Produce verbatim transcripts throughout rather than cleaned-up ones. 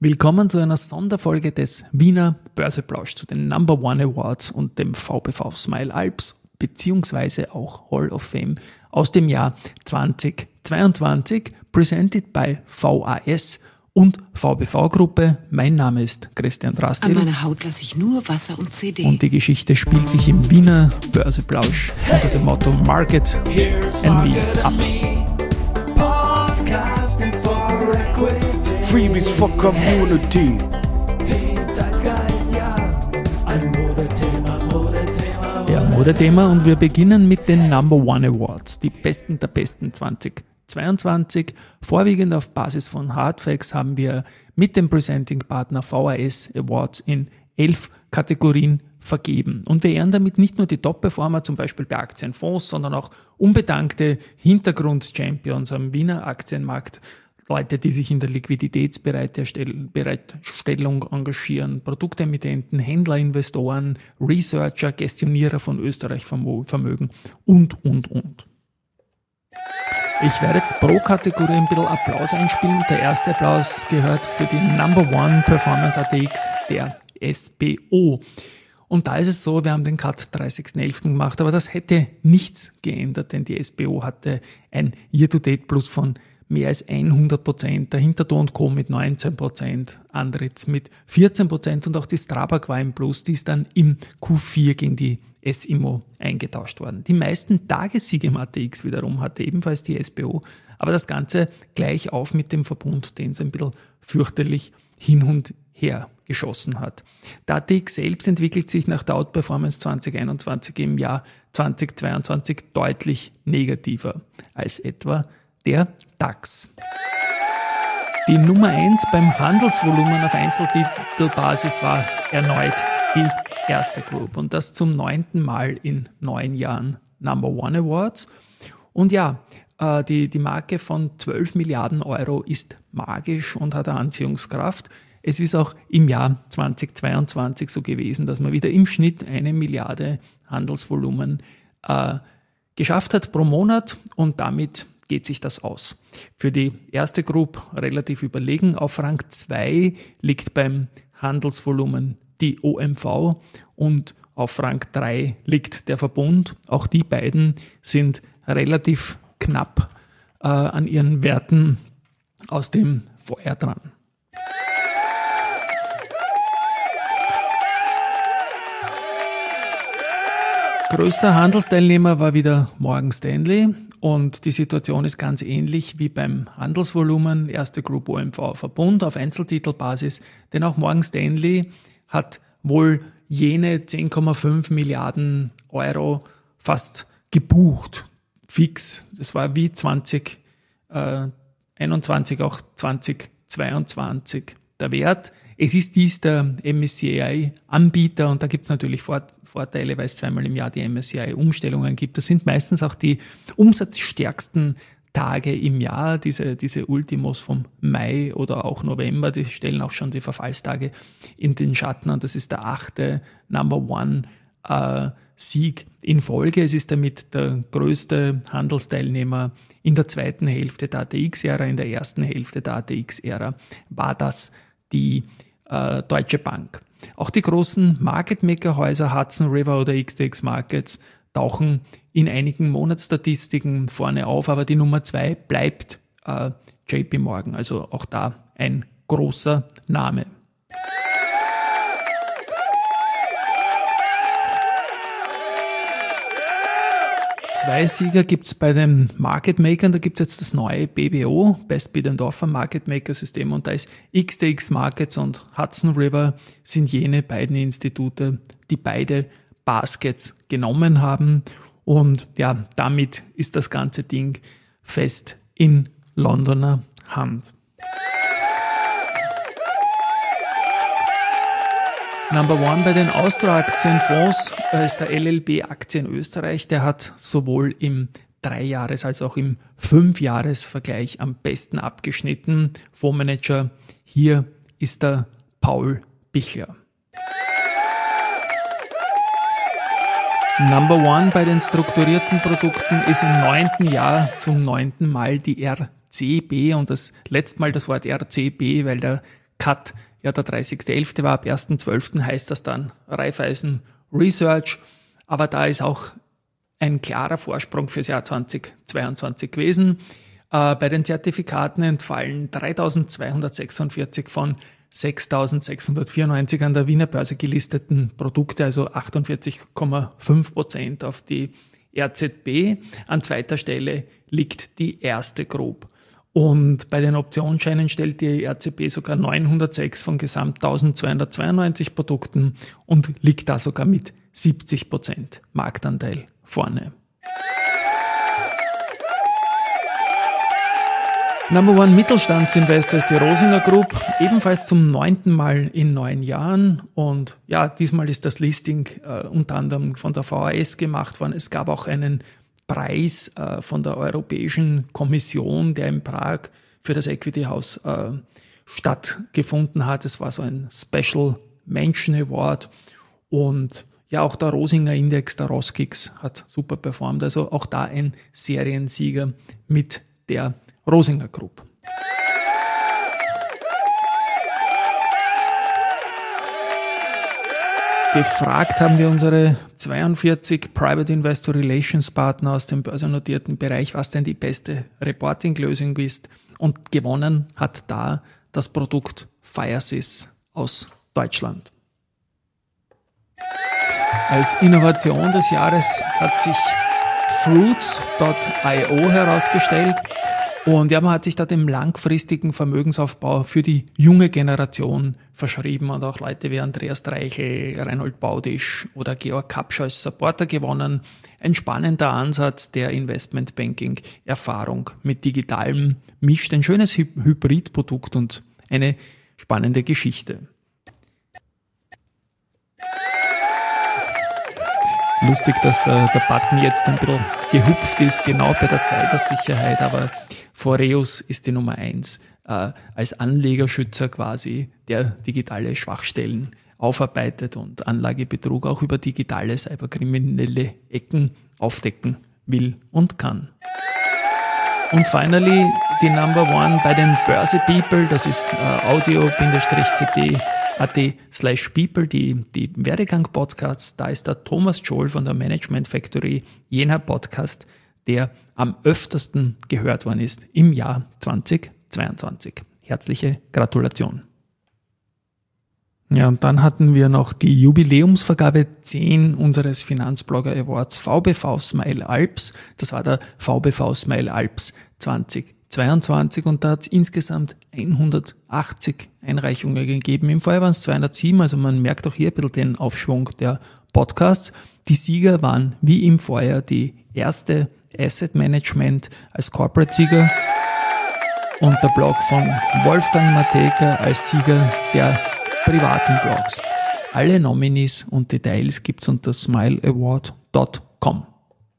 Willkommen zu einer Sonderfolge des Wiener Börseplausch zu den Number One Awards und dem V P V Smile Alps beziehungsweise auch Hall of Fame aus dem Jahr zweitausendzweiundzwanzig, presented by V A S und V B V-Gruppe. Mein Name ist Christian Drastil. An meiner Haut lasse ich nur Wasser und C D. Und die Geschichte spielt sich im Wiener Börseplausch unter dem Motto Market and Me ab. Freebies for Community. Ja, Modethema, und wir beginnen mit den Number One Awards, die Besten der Besten zweitausendzweiundzwanzig. Vorwiegend auf Basis von Hardfacts haben wir mit dem Presenting-Partner V A S Awards in elf Kategorien vergeben. Und wir ehren damit nicht nur die Top-Performer, zum Beispiel bei Aktienfonds, sondern auch unbedankte Hintergrund-Champions am Wiener Aktienmarkt, Leute, die sich in der Liquiditätsbereitstellung engagieren, Produktemittenten, Händler, Investoren, Researcher, Gestionierer von Österreich Vermögen und, und, und. Ich werde jetzt pro Kategorie ein bisschen Applaus einspielen. Der erste Applaus gehört für die Number One Performance A T X, der S B O. Und da ist es so, wir haben den Cut dreißigsten elften gemacht, aber das hätte nichts geändert, denn die S B O hatte ein Year-to-Date-Plus von mehr als hundert Prozent, dahinter Do und Co. mit neunzehn Prozent, Andritz mit vierzehn Prozent und auch die Strabag war im Plus, die ist dann im Q vier gegen die S I M O eingetauscht worden. Die meisten Tagessiege im A T X wiederum hatte ebenfalls die S B O, aber das Ganze gleich auf mit dem Verbund, den es ein bisschen fürchterlich hin und her geschossen hat. Der A T X selbst entwickelt sich nach der Outperformance zweitausendeinundzwanzig im Jahr zweitausendzweiundzwanzig deutlich negativer als etwa der DAX. Die Nummer eins beim Handelsvolumen auf Einzeltitelbasis war erneut die erste Group und das zum neunten Mal in neun Jahren Number One Awards. Und ja, die, die Marke von zwölf Milliarden Euro ist magisch und hat eine Anziehungskraft. Es ist auch im Jahr zweitausendzweiundzwanzig so gewesen, dass man wieder im Schnitt eine Milliarde Handelsvolumen äh, geschafft hat pro Monat und damit geht sich das aus. Für die erste Group relativ überlegen. Auf Rang zwei liegt beim Handelsvolumen die O M V und auf Rang drei liegt der Verbund. Auch die beiden sind relativ knapp äh, an ihren Werten aus dem Vorjahr dran. Größter Handelsteilnehmer war wieder Morgan Stanley und die Situation ist ganz ähnlich wie beim Handelsvolumen. Erste Group O M V Verbund auf Einzeltitelbasis, denn auch Morgan Stanley hat wohl jene zehn Komma fünf Milliarden Euro fast gebucht, fix. Das war wie zwanzig einundzwanzig, auch zwanzig zweiundzwanzig der Wert. Es ist dies der M S C I-Anbieter und da gibt es natürlich Vorteile, weil es zweimal im Jahr die M S C I-Umstellungen gibt. Das sind meistens auch die umsatzstärksten Tage im Jahr, diese, diese Ultimos vom Mai oder auch November, die stellen auch schon die Verfallstage in den Schatten und das ist der achte Number One äh, Sieg in Folge. Es ist damit der größte Handelsteilnehmer in der zweiten Hälfte der A T X-Ära. In der ersten Hälfte der A T X-Ära war das die äh, Deutsche Bank. Auch die großen Market-Maker-Häuser Hudson River oder X T X Markets tauchen in einigen Monatsstatistiken vorne auf, aber die Nummer zwei bleibt äh, J P Morgan, also auch da ein großer Name. Zwei Sieger gibt es bei den Market Makern, da gibt es jetzt das neue B B O, Best Bid and Offer Market Maker System und da ist X T X Markets und Hudson River sind jene beiden Institute, die beide Baskets genommen haben und ja, damit ist das ganze Ding fest in Londoner Hand. Number One bei den Austro-Aktienfonds ist der L L B Aktien Österreich. Der hat sowohl im Dreijahres- als auch im Fünfjahres-Vergleich am besten abgeschnitten. Fondsmanager hier ist der Paul Bichler. Number One bei den strukturierten Produkten ist im neunten Jahr zum neunten Mal die R C B und das letzte Mal das Wort R C B, weil der Cut ja der dreißigster elfter war. Ab erster zwölfter heißt das dann Raiffeisen Research. Aber da ist auch ein klarer Vorsprung fürs Jahr zweitausendzweiundzwanzig gewesen. Äh, bei den Zertifikaten entfallen dreitausendzweihundertsechsundvierzig von sechstausendsechshundertvierundneunzig an der Wiener Börse gelisteten Produkte, also achtundvierzig Komma fünf Prozent auf die R Z B. An zweiter Stelle liegt die Erste Group. Und bei den Optionsscheinen stellt die R Z B sogar neunhundertsechs von gesamt eintausendzweihundertzweiundneunzig Produkten und liegt da sogar mit siebzig Prozent Marktanteil vorne. Number One Mittelstandsinvestor ist die Rosinger Group, ebenfalls zum neunten Mal in neun Jahren. Und ja, diesmal ist das Listing äh, unter anderem von der V H S gemacht worden. Es gab auch einen Preis äh, von der Europäischen Kommission, der in Prag für das Equity House äh, stattgefunden hat. Es war so ein Special Mention Award. Und ja, auch der Rosinger Index, der Roskix, hat super performt. Also auch da ein Seriensieger mit der Rosinger Group. Gefragt haben wir unsere zweiundvierzig Private Investor Relations Partner aus dem börsennotierten Bereich, was denn die beste Reporting-Lösung ist. Und gewonnen hat da das Produkt Firesys aus Deutschland. Als Innovation des Jahres hat sich Fruits Punkt i o herausgestellt. Und ja, man hat sich da dem langfristigen Vermögensaufbau für die junge Generation verschrieben und auch Leute wie Andreas Dreichel, Reinhold Baudisch oder Georg Kapsch als Supporter gewonnen. Ein spannender Ansatz der Investmentbanking-Erfahrung mit Digitalem mischt ein schönes Hy- Hybridprodukt und eine spannende Geschichte. Lustig, dass der, der Button jetzt ein bisschen gehupft ist, genau bei der Cybersicherheit, aber Foreus ist die Nummer eins äh, als Anlegerschützer quasi, der digitale Schwachstellen aufarbeitet und Anlagebetrug auch über digitale cyberkriminelle Ecken aufdecken will und kann. Und finally die Number One bei den Börse People, das ist äh, audio-cd at slash people, die, die Werdegang-Podcasts. Da ist der Thomas Joel von der Management Factory, jener Podcast, der am öftersten gehört worden ist im Jahr zweitausendzweiundzwanzig. Herzliche Gratulation. Ja, und dann hatten wir noch die Jubiläumsvergabe zehn unseres Finanzblogger Awards V B V Smile Alps. Das war der V B V Smile Alps zweitausendzweiundzwanzig und da hat es insgesamt hundertachtzig Einreichungen gegeben. Im Vorjahr waren es zweihundertsieben, also man merkt auch hier ein bisschen den Aufschwung der Podcasts. Die Sieger waren wie im Vorjahr die erste Asset Management als Corporate-Sieger und der Blog von Wolfgang Matejka als Sieger der privaten Blogs. Alle Nominees und Details gibt's unter smile award punkt com.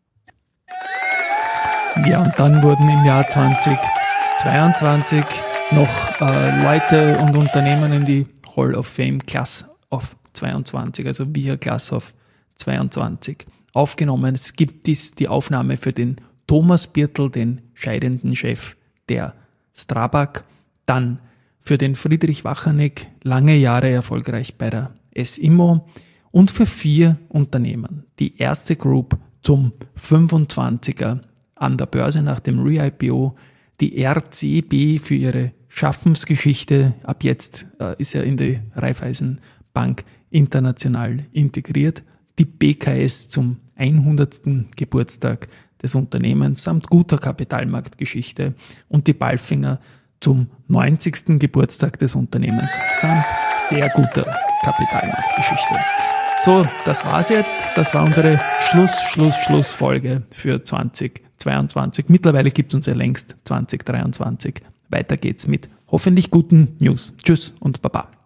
Ja, und dann wurden im Jahr zweitausendzweiundzwanzig noch äh, Leute und Unternehmen in die Hall of Fame Class of zweiundzwanzig, also V I A Class of zweiundzwanzig aufgenommen. Es gibt dies, die Aufnahme für den Thomas Birtel, den scheidenden Chef der Strabag, dann für den Friedrich Wachanek, lange Jahre erfolgreich bei der S I M O und für vier Unternehmen. Die Erste Group zum fünfundzwanziger an der Börse nach dem Re-I P O, die R C B für ihre Schaffensgeschichte, ab jetzt äh, ist er in die Raiffeisenbank international integriert, die B K S zum hundertsten Geburtstag des Unternehmens samt guter Kapitalmarktgeschichte und die Palfinger zum neunzigsten Geburtstag des Unternehmens samt sehr guter Kapitalmarktgeschichte. So, das war's jetzt. Das war unsere Schluss, Schluss, Schlussfolge für zweitausendzweiundzwanzig. Mittlerweile gibt's uns ja längst zweitausenddreiundzwanzig. Weiter geht's mit hoffentlich guten News. Tschüss und Baba.